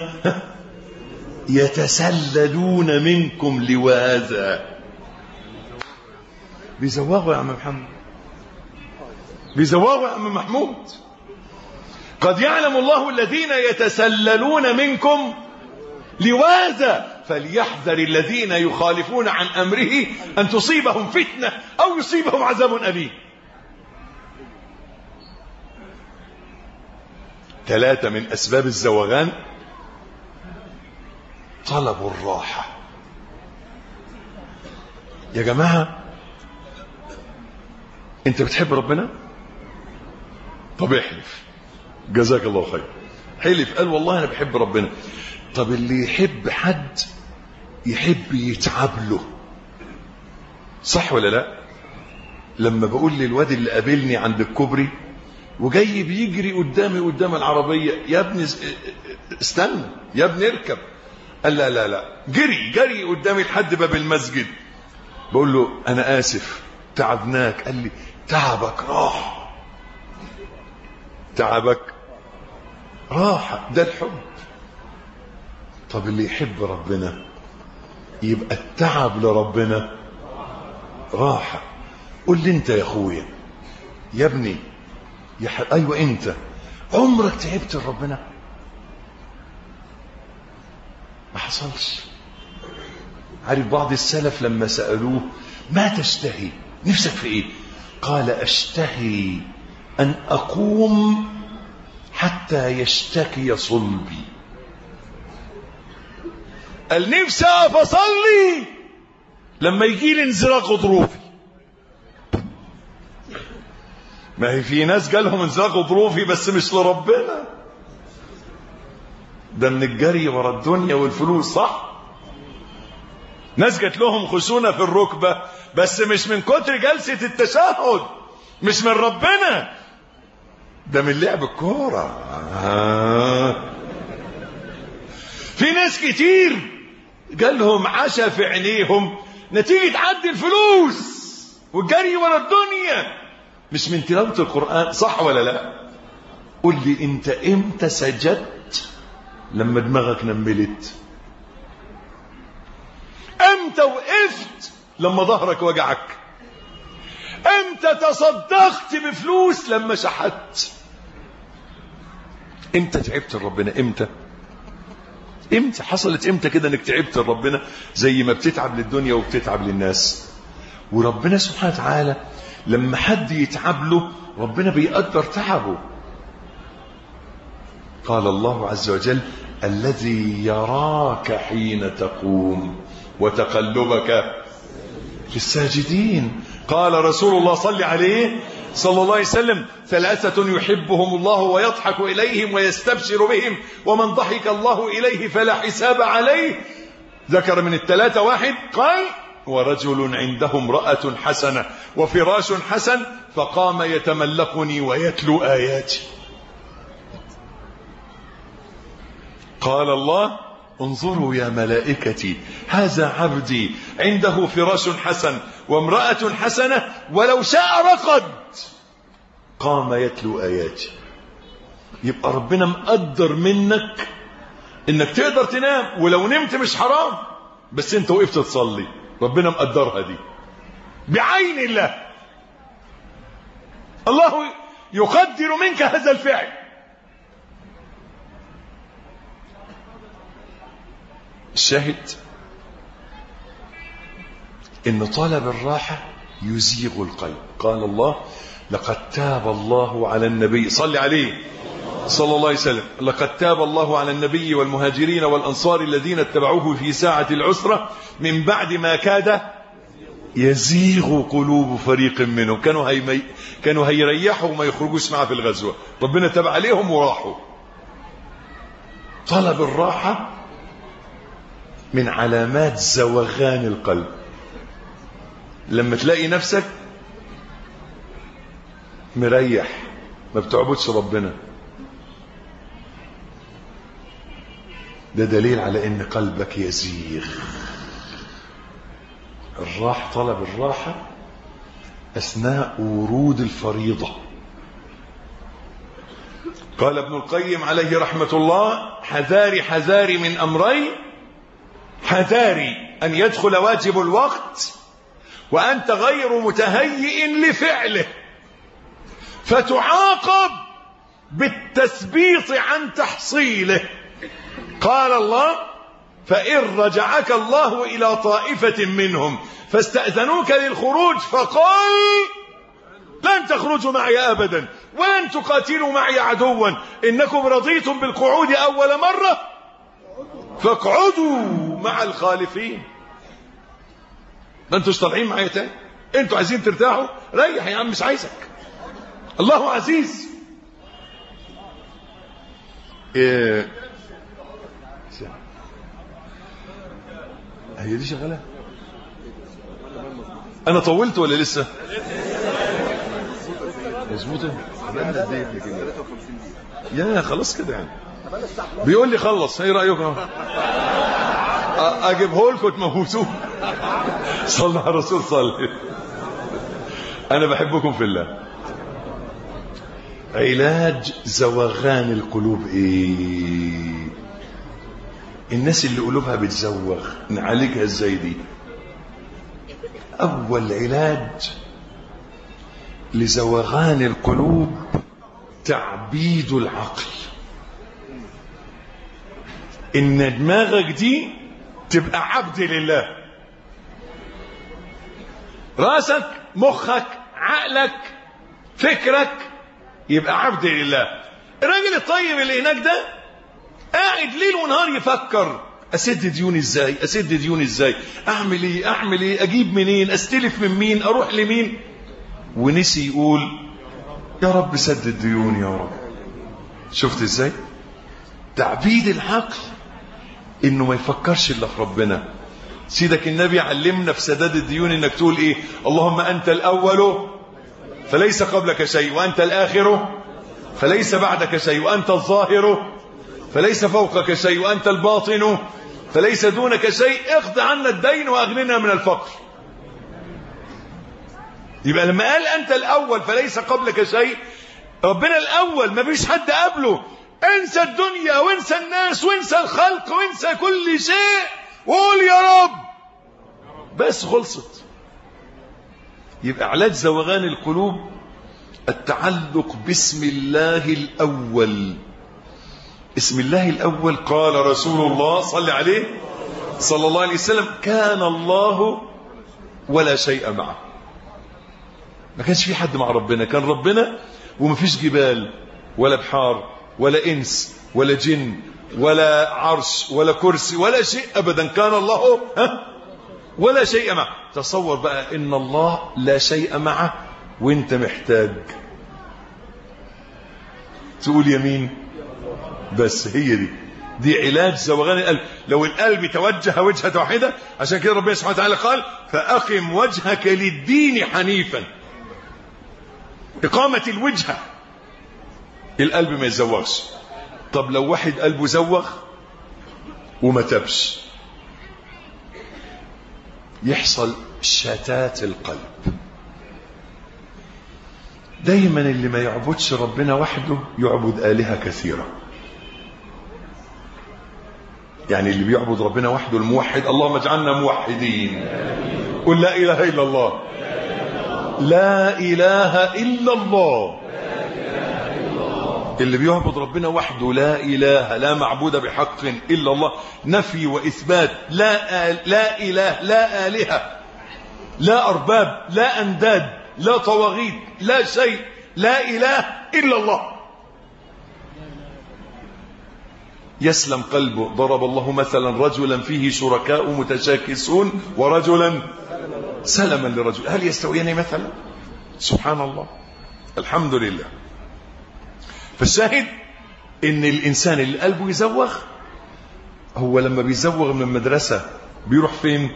يتسللون منكم لواذا. بيزوغوا يا عم محمد، بيزوغوا يا عم محمود. قد يعلم الله الذين يتسللون منكم لواذا فليحذر الذين يخالفون عن أمره أن تصيبهم فتنة أو يصيبهم عذاب أليم. ثلاثة من أسباب الزوغان: طلب الراحة. يا جماعة، أنت بتحب ربنا؟ طب احلف، جزاك الله خير. حلف قال والله أنا بحب ربنا. طب اللي يحب حد يحب يتعب له، صح ولا لا؟ لما بقول للواد اللي قابلني عند الكوبري وجاي بيجري قدامي قدام العربية: يا ابني استنى، يا ابني اركب. قال لا لا لا، جري جري قدامي لحد باب المسجد. بقول له انا اسف تعبناك. قال لي تعبك راحة، تعبك راحة، ده الحب. طب اللي يحب ربنا يبقى التعب لربنا راحة. قول لي انت يا اخويا، يا ابني، يا ح... ايوه انت، عمرك تعبت لربنا؟ ما حصلش. عارف بعض السلف لما سألوه: ما تشتهي؟ نفسك في ايه؟ قال: اشتهي ان اقوم حتى يشتكي صلبي. قال نفسي اقف اصلي لما يجي لي انزلاق غضروفي. ما هي في ناس جالهم انزلاق غضروفي بس مش لربنا، ده من الجري ورا الدنيا والفلوس، صح؟ ناس جات لهم خشونة في الركبة بس مش من كتر جلسة التشهد، مش من ربنا، ده من لعب الكورة. آه. في ناس كتير جالهم عشا في عينيهم نتيجة عد الفلوس والجري ورا الدنيا، مش من تلاوة القرآن، صح ولا لا؟ قل لي انت امتى سجدت لما دماغك نملت؟ امتى وقفت لما ظهرك وجعك؟ امتى تصدقت بفلوس لما شحت؟ امتى تعبت لربنا؟ امتى امتى حصلت امتى كده انك تعبت لربنا زي ما بتتعب للدنيا وبتتعب للناس؟ وربنا سبحانه وتعالى لما حد يتعب له ربنا بيقدر تعبه. قال الله عز وجل: الذي يراك حين تقوم وتقلبك في الساجدين. قال رسول الله صلى عليه صلى الله عليه وسلم: ثلاثة يحبهم الله ويضحك إليهم ويستبشر بهم، ومن ضحك الله إليه فلا حساب عليه. ذكر من الثلاثة واحد قال: ورجل عنده امرأة حسنة وفراش حسن فقام يتملقني ويتلو آياتي. قال الله: انظروا يا ملائكتي، هذا عبدي عنده فراش حسن وامرأة حسنة ولو شاء رقد قام يتلو آياتي. يبقى ربنا مقدر منك انك تقدر تنام، ولو نمت مش حرام، بس انت وقفت تصلي، ربنا مقدرها دي بعين الله. الله يقدر منك هذا الفعل. الشاهد ان طلب الراحة يزيغ القلب. قال الله: لقد تاب الله على النبي، صلى عليه صلى الله عليه وسلم، لقد تاب الله على النبي والمهاجرين والأنصار الذين اتبعوه في ساعة العسرة من بعد ما كاد يزيغ قلوب فريق منهم. كانوا هيمي... كانوا هيريحوا وما يخرجوش معه في الغزوة، ربنا تاب عليهم وراحوا. طلب الراحة من علامات زوغان القلب. لما تلاقي نفسك مريح ما بتعبدش ربنا، ده دليل على ان قلبك يزيغ. الراحة، طلب الراحة أثناء ورود الفريضة. قال ابن القيم عليه رحمة الله: حذاري حذاري من أمرين، حذاري أن يدخل واجب الوقت وأنت غير متهيئ لفعله فتعاقب بالتثبيط عن تحصيله. قال الله: فإن رجعك الله إلى طائفة منهم فاستأذنوك للخروج فقل لن تخرجوا معي أبدا ولن تقاتلوا معي عدوا إنكم رضيتم بالقعود أول مرة فاقعدوا مع الخالفين. ما انتوش طالعين معايا تاني، انتوا عايزين ترتاحوا، ريح يا عم، مش عايزك، الله عزيز. إيه هي دي شغاله؟ انا طولت ولا لسه؟ مظبوطه. يا خلاص كده يعني. بيقول لي خلص، ايه رايكم؟ اجيبه لكم تموتوه. صلى على الرسول صلى. انا بحبكم في الله. علاج زوغان القلوب ايه؟ الناس اللي قلوبها بتزوغ نعالجها ازاي دي؟ اول علاج لزوغان القلوب تعبيد العقل. ان دماغك دي تبقى عبد لله، راسك مخك عقلك فكرك يبقى عبد لله. الراجل الطيب اللي هناك ده قاعد ليل ونهار يفكر: اسد ديوني ازاي، اسد ديوني ازاي، اعمل ايه اعمل ايه، اجيب منين، استلف من مين، اروح لمين، ونسي يقول يا رب سدد ديوني يا رب. شفت ازاي؟ تعبيد العقل انه ما يفكرش الا في ربنا. سيدك النبي علمنا في سداد الديون انك تقول ايه؟ اللهم انت الاول فليس قبلك شيء، وانت الاخر فليس بعدك شيء، وانت الظاهر فليس فوقك شيء، وانت الباطن فليس دونك شيء، اقض عنا الدين واغننا من الفقر. يبقى لما قال انت الاول فليس قبلك شيء، ربنا الاول ما فيش حد قبله. انسى الدنيا وانسى الناس وانسى الخلق وانسى كل شيء وقول يا رب بس، خلصت. يبقى علاج زوغان القلوب التعلق باسم الله الأول. اسم الله الأول قال رسول الله صلى عليه صلى الله عليه وسلم: كان الله ولا شيء معه. ما كانش في حد مع ربنا، كان ربنا وما فيش جبال ولا بحار ولا إنس ولا جن ولا عرش ولا كرسي ولا شيء أبدا. كان الله ها ولا شيء معه. تصور بقى إن الله لا شيء معه وانت محتاج تقول يمين. بس هي دي دي علاج زوغان القلب. لو القلب توجه وجهة واحدة، عشان كده ربنا سبحانه وتعالى قال: فأقم وجهك للدين حنيفا. إقامة الوجهة، القلب ما يزوغش. طب لو واحد قلبه زوغ وما تبش، يحصل شتات القلب. دايما اللي ما يعبدش ربنا وحده يعبد آلهة كثيرة. يعني اللي بيعبد ربنا وحده الموحد، اللهم اجعلنا موحدين، قل لا إله إلا الله، لا إله إلا الله. اللي بيعبد ربنا وحده لا إله، لا معبود بحق إلا الله، نفي وإثبات، لا لا إله، لا آلهة، لا أرباب، لا أنداد، لا طواغيت، لا شيء، لا إله إلا الله. يسلم قلبه. ضرب الله مثلا رجلا فيه شركاء متشاكسون ورجلا سلما لرجل، هل يستويان مثلا؟ سبحان الله، الحمد لله. فالشاهد ان الانسان اللي قلبه يزوغ، هو لما بيزوغ من المدرسة بيروح فين؟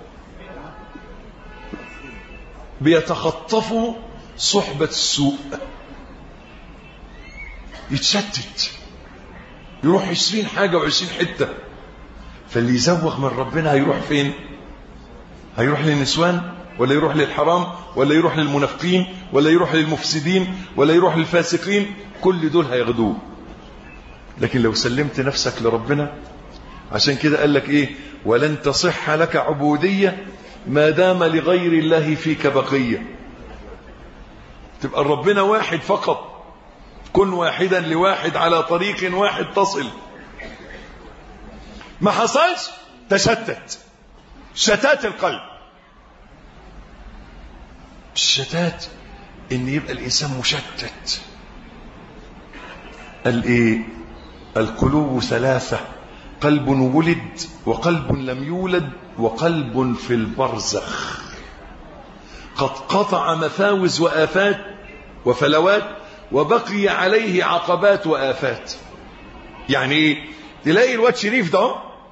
بيتخطفوا صحبة السوء، يتشتت، يروح عشرين حاجة وعشرين حتة. فاللي يزوغ من ربنا هيروح فين؟ هيروح للنسوان ولا يروح للحرام ولا يروح للمنافقين ولا يروح للمفسدين ولا يروح للفاسقين؟ كل دول هياخدوه. لكن لو سلمت نفسك لربنا، عشان كده قال لك ايه؟ ولن تصح لك عبودية ما دام لغير الله فيك بقية. تبقى ربنا واحد فقط، كن واحدا لواحد على طريق واحد تصل. ما حصلش تشتت، شتات القلب. الشتات ان يبقى الانسان مشتت. قال ايه؟ القلوب ثلاثة: قلب ولد وقلب لم يولد وقلب في البرزخ، قد قطع مفاوز وآفات وفلوات وبقي عليه عقبات وآفات. يعني ايه؟ تلاقي الواد شريف ده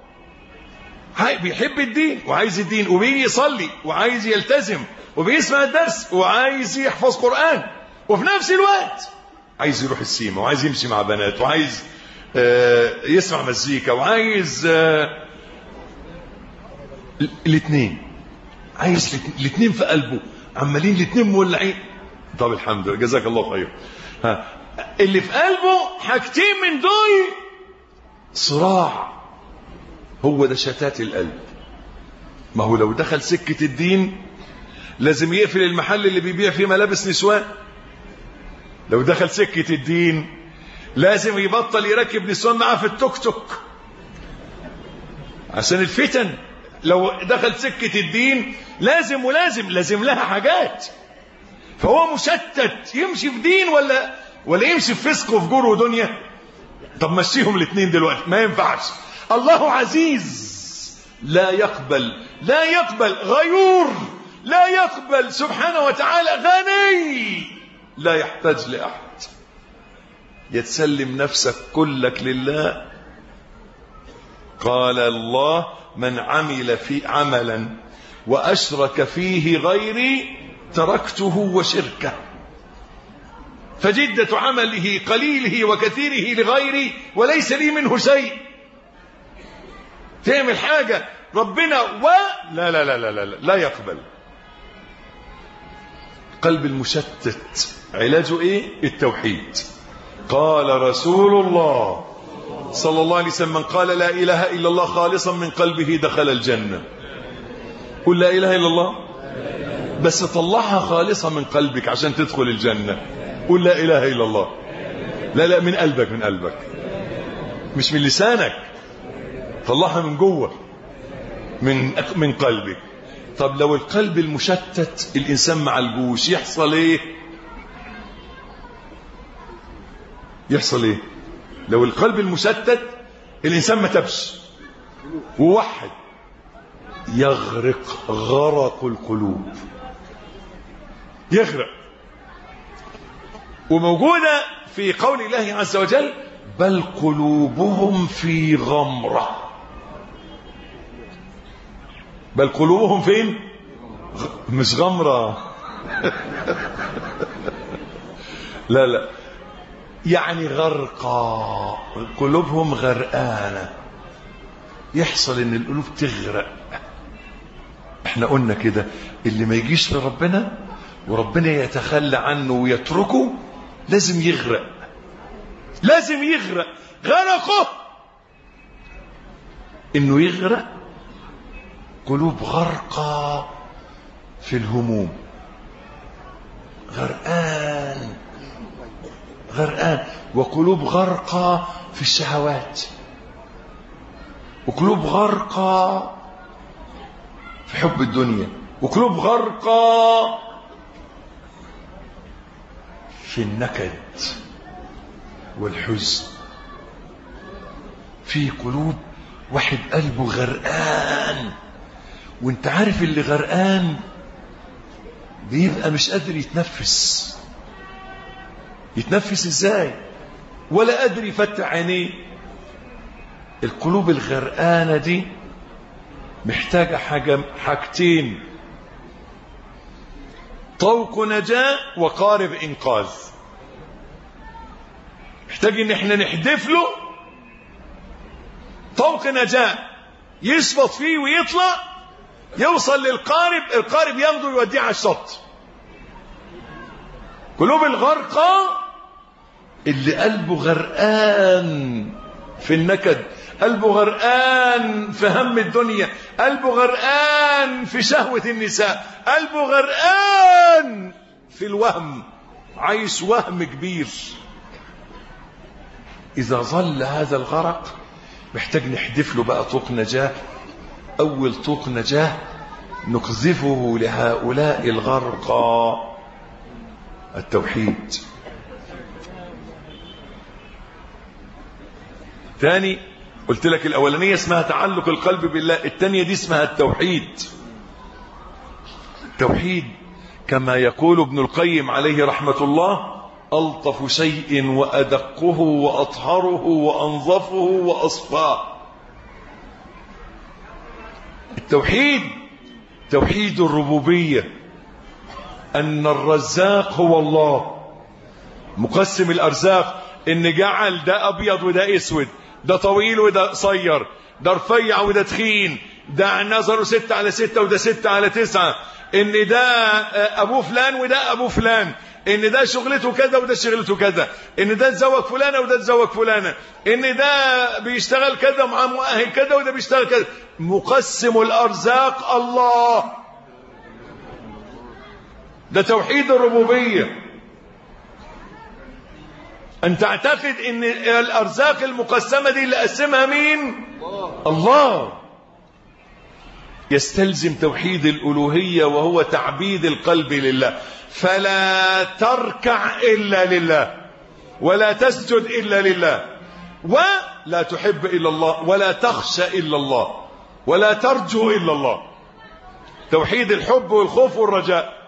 بيحب الدين وعايز الدين وبيجي يصلي وعايز يلتزم وبيسمع الدرس وعايز يحفظ قرآن، وفي نفس الوقت عايز يروح السيما وعايز يمشي مع بنات وعايز آه يسمع مزيكا وعايز آه الاثنين، عايز الاثنين في قلبه، عمالين الاثنين مولعين. طب الحمد لله، جزاك الله خير. ها، اللي في قلبه حاجتين من دول صراع. هو ده شتات القلب. ما هو لو دخل سكة الدين لازم يقفل المحل اللي بيبيع فيه ملابس نسوان. لو دخل سكة الدين لازم يبطل يركب نسوان معاه في التوك توك عشان الفتن. لو دخل سكة الدين لازم ولازم لازم لها حاجات. فهو مشتت، يمشي في دين ولا ولا يمشي في فسق وفجور ودنيا. طب مشيهم الاثنين دلوقتي، ما ينفعش. الله عزيز لا يقبل لا يقبل غيور، لا يقبل سبحانه وتعالى غني، لا يحتاج لأحد. يتسلم نفسك كلك لله. قال الله: من عمل في عملا وأشرك فيه غيري تركته وشركه. فجدة عمله قليله وكثيره لغيري وليس لي منه شيء. تعمل حاجة ربنا و لا لا لا لا لا, لا يقبل. قلب المشتت علاجه ايه؟ التوحيد. قال رسول الله صلى الله عليه وسلم: من قال لا اله الا الله خالصا من قلبه دخل الجنة. قل لا اله الا الله، بس طلعها خالصة من قلبك عشان تدخل الجنة. قل لا اله الا الله. لا لا، من قلبك، من قلبك، مش من لسانك. طلعها من جوه، من من قلبك. طب لو القلب المشتت الانسان مع الجوش يحصل ايه؟ يحصل ايه لو القلب المشتت الانسان ما تبش ووحد؟ يغرق غرق القلوب، يغرق. وموجودة في قول الله عز وجل: بل قلوبهم في غمرة. بل قلوبهم فين؟ مش غمرة لا لا، يعني غرقى، قلوبهم غرقانة. يحصل ان القلوب تغرق. احنا قلنا كده، اللي ما يجيش لربنا وربنا يتخلى عنه ويتركه لازم يغرق، لازم يغرق. غرقه انه يغرق قلوب غرقى في الهموم، غرقان غرقان. وقلوب غرقى في الشهوات، وقلوب غرقى في حب الدنيا، وقلوب غرقى في النكد والحزن. في قلوب واحد قلبه غرقان، وانت عارف اللي غرقان بيبقى مش قادر يتنفس. يتنفس ازاي؟ ولا قادر يفتح عينيه. القلوب الغرقانة دي محتاجة حاجة حاجتين: طوق نجاة وقارب إنقاذ. محتاج ان احنا نحدف له طوق نجاة يثبت فيه ويطلع، يوصل للقارب، القارب ياخده يوديه على الشط. قلوب الغرقى اللي قلبه غرقان في النكد، قلبه غرقان في هم الدنيا، قلبه غرقان في شهوة النساء، قلبه غرقان في الوهم، عايش وهم كبير. إذا ظل هذا الغرق محتاج نحدف له بقى طوق نجاة. أول طوق نجاة نقذفه لهؤلاء الغرقى التوحيد. ثاني قلت لك الأولانية اسمها تعلق القلب بالله، الثانية دي اسمها التوحيد. التوحيد كما يقول ابن القيم عليه رحمة الله ألطف شيء وأدقه وأطهره وأنظفه وأصفاه. التوحيد توحيد الربوبية، أن الرزاق هو الله مقسم الأرزاق، إن جعل ده أبيض وده أسود، ده طويل وده قصير، ده رفيع وده تخين، ده نظره ستة على ستة وده ستة على تسعة، إن ده أبوه فلان وده أبوه فلان، إن ده شغلته كذا وده شغلته كذا، إن ده تزوج فلانة وده تزوج فلانة، إن ده بيشتغل كذا مع مؤهل كذا وده بيشتغل كذا. مقسم الأرزاق الله، ده توحيد الربوبية. أن تعتقد إن الأرزاق المقسمة دي اللي قسمها مين؟ الله. يستلزم توحيد الألوهية وهو تعبيد القلب لله، فلا تركع إلا لله، ولا تسجد إلا لله، ولا تحب إلا الله، ولا تخشى إلا الله، ولا ترجو إلا الله. توحيد الحب والخوف والرجاء.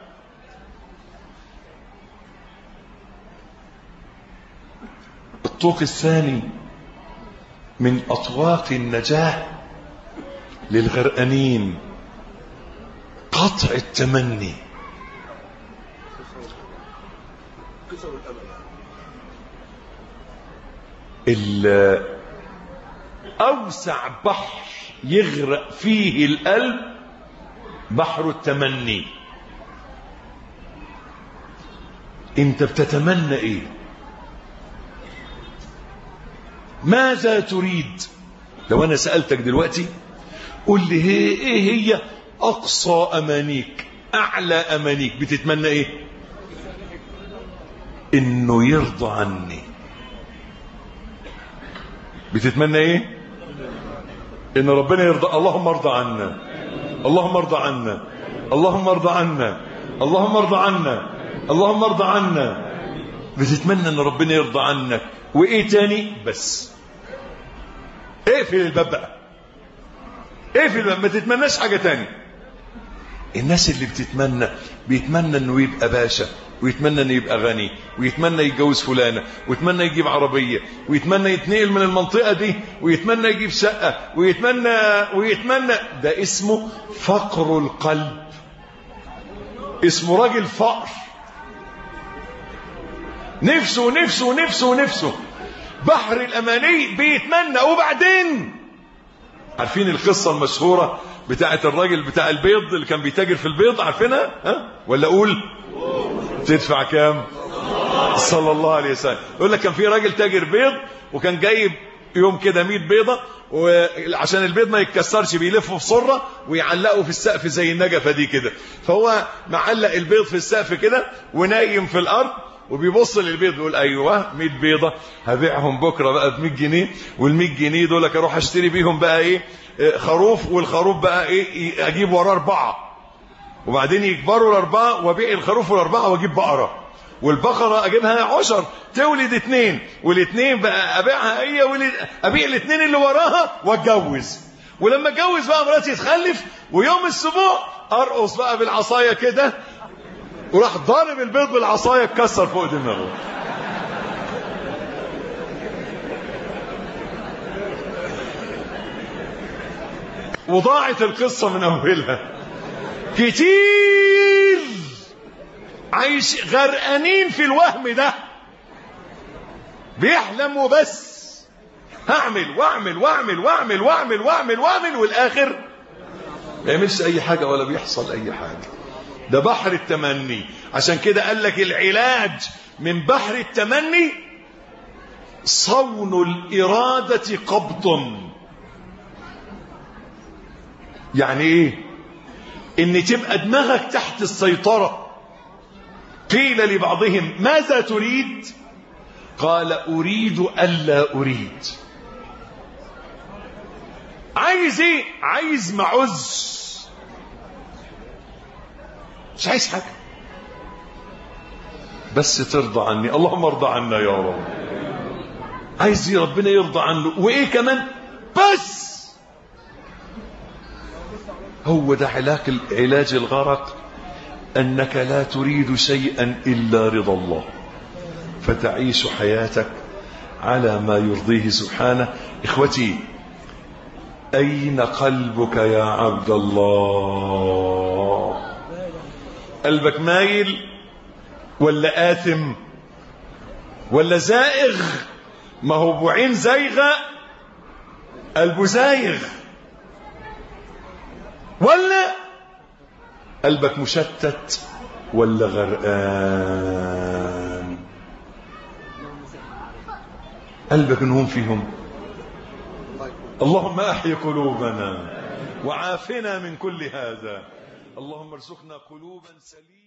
الطوق الثاني من أطواق النجاة للغرقانين قطع التمني. أوسع بحر يغرق فيه القلب بحر التمني. انت بتتمنى ايه؟ ماذا تريد؟ لو انا سألتك دلوقتي قل لي هي ايه هي اقصى امانيك، اعلى امانيك، بتتمنى ايه؟ انه يرضى عني. بتتمنى ايه؟ ان ربنا يرضى. اللهم ارضى عنا، اللهم ارضى عنا، اللهم ارضى عنا، اللهم ارضى عنا، اللهم ارضى عنا. بتتمنى ان ربنا يرضى عنك. وايه تاني؟ بس اقفل الباب بقى، اقفل الباب، ما تتمناش حاجه تاني. الناس اللي بتتمنى بيتمنى انه يبقى باشا، ويتمنى انه يبقى غني، ويتمنى يتجوز فلانه، ويتمنى يجيب عربيه، ويتمنى يتنقل من المنطقه دي، ويتمنى يجيب شقه، ويتمنى ويتمنى. ده اسمه فقر القلب، اسمه راجل فقر، نفسه نفسه نفسه نفسه بحر الاماني بيتمنى. وبعدين عارفين القصه المشهوره بتاعه الراجل بتاع البيض اللي كان بيتاجر في البيض؟ عارفينها؟ ها ولا اقول تدفع كام؟ صلى الله عليه وسلم. يقول لك كان في راجل تاجر بيض، وكان جايب يوم كده مية بيضه، وعشان البيض ما يتكسرش بيلفوا في صره ويعلقوا في السقف زي النجفه دي كده. فهو معلق البيض في السقف كده ونايم في الارض، وبيبص للبيض بيقول ايوه مية بيضه هبيعهم بكره بقى ب مية جنيه، وال مية جنيه دول اروح اشتري بيهم بقى ايه؟ خروف، والخروف بقى ايه؟ اجيب وراه اربعه، وبعدين يكبروا الاربعه وابيع الخروف والاربعه واجيب بقره، والبقره اجيبها عشر تولد اتنين، والاثنين بقى ابيعها هي ولد ابيع الاثنين اللي وراها واتجوز. ولما اتجوز بقى مراتي تخلف، ويوم السبوع ارقص بقى بالعصايه كده، وراح ضارب البيض بالعصايه اتكسر فوق دماغه. وضاعت القصه من اولها. كتير عايش غرقانين في الوهم ده، بيحلم وبس، هعمل واعمل واعمل واعمل واعمل واعمل واعمل، والاخر ما يعملش اي حاجة ولا بيحصل اي حاجة. ده بحر التمني. عشان كده قال لك العلاج من بحر التمني صون الإرادة قبض. يعني ايه؟ ان تبقى دماغك تحت السيطرة. قيل لبعضهم ماذا تريد؟ قال أريد ألا أريد. عايز ايه؟ عايز معز، مش عايز حاجة، بس ترضى عني. اللهم ارضى عنا يا رب. عايز ربنا يرضى عنه، وايه كمان؟ بس هو ده علاج علاج الغرق، انك لا تريد شيئا الا رضا الله، فتعيش حياتك على ما يرضيه سبحانه. اخوتي، اين قلبك يا عبد الله؟ قلبك مايل ولا آثم ولا زائغ؟ ما هو بعين زايغة قلبه زايغ، ولا قلبك مشتت ولا غرقان؟ قلبك انهم فيهم. اللهم احي قلوبنا وعافنا من كل هذا. اللهم ارزقنا قلوبا سليمة.